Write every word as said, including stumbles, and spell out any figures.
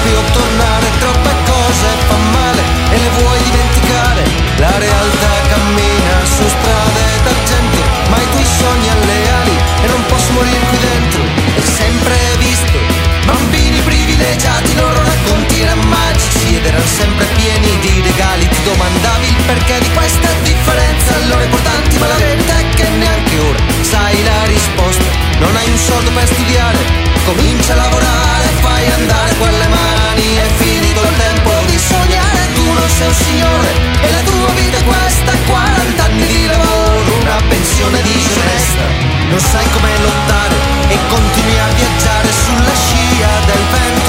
più tornare, troppe cose fa male e le vuoi dimenticare. La realtà cammina su strade d'argento, ma i tuoi sogni alle ali e non posso morire qui dentro. Hai sempre visto bambini privilegiati, loro racconti erano magici ed erano sempre pieni di regali. Ti domandavi il perché di questa differenza, allora importanti, ma la verità è che neanche ora sai la risposta. Non hai un soldo per studiare, comincia a lavorare, fai andare quelle mani, è finito il tempo di sognare. Tu non sei un signore e la tua vita è questa, quaranta anni di lavoro, una pensione disonesta. Non sai come lottare e continui a viaggiare sulla scia del vento.